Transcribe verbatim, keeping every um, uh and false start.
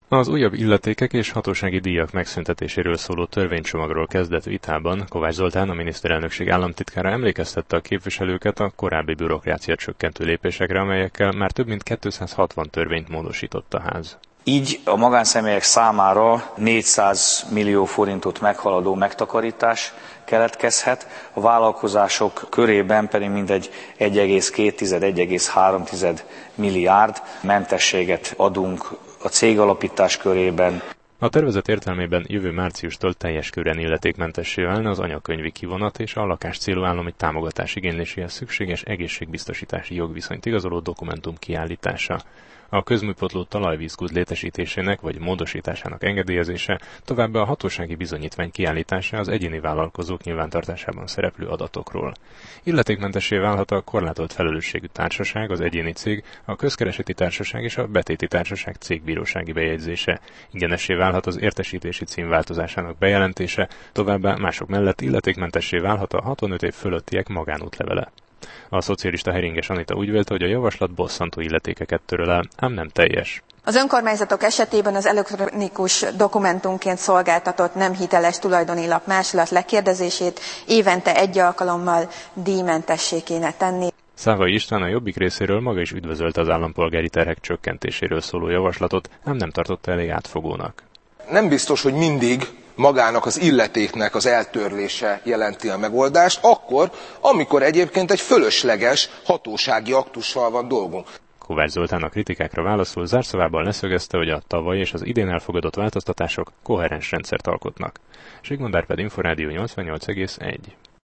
Az újabb illetékek és hatósági díjak megszüntetéséről szóló törvénycsomagról kezdett vitában Kovács Zoltán, a miniszterelnökség államtitkára emlékeztette a képviselőket a korábbi bürokrácia csökkentő lépésekre, amelyekkel már több mint kétszázhatvan törvényt módosított a ház. Így a magánszemélyek számára négyszáz millió forintot meghaladó megtakarítás keletkezhet, a vállalkozások körében pedig mindegy egy egész két - egy egész három milliárd mentességet adunk a cégalapítás körében. A tervezet értelmében jövő márciustól teljes körűen illetékmentessé válna az anyakönyvi kivonat és a lakáscélú állami támogatás igényléséhez szükséges egészségbiztosítási jogviszonyt igazoló dokumentum kiállítása. A közműpotló talajvízkút létesítésének vagy módosításának engedélyezése, továbbá a hatósági bizonyítvány kiállítása az egyéni vállalkozók nyilvántartásában szereplő adatokról. Illetékmentessé válhat a korlátolt felelősségű társaság, az egyéni cég, a közkereseti társaság és a betéti társaság cégbírósági bejegyzése. Ingyenessé válhat az értesítési cím változásának bejelentése, továbbá mások mellett illetékmentessé válhat a hatvanöt év fölöttiek magánútlevele. A szocialista Heringes Anita úgy vélte, hogy a javaslat bosszantó illetékeket töröl el, ám nem teljes. Az önkormányzatok esetében az elektronikus dokumentumként szolgáltatott nem hiteles tulajdoni lap másolat lekérdezését évente egy alkalommal díjmentessé kéne tenni. Szávai István a Jobbik részéről maga is üdvözölte az állampolgári terhek csökkentéséről szóló javaslatot, ám nem tartotta elég átfogónak. Nem biztos, hogy mindig magának az illetéknek az eltörlése jelenti a megoldást, akkor, amikor egyébként egy fölösleges hatósági aktussal van dolgunk. Kovács Zoltán a kritikákra válaszul zárszavában leszögezte, hogy a tavaly és az idén elfogadott változtatások koherens rendszert alkotnak. Zsigmond Árpád, Inforádió nyolcvannyolc egész egy.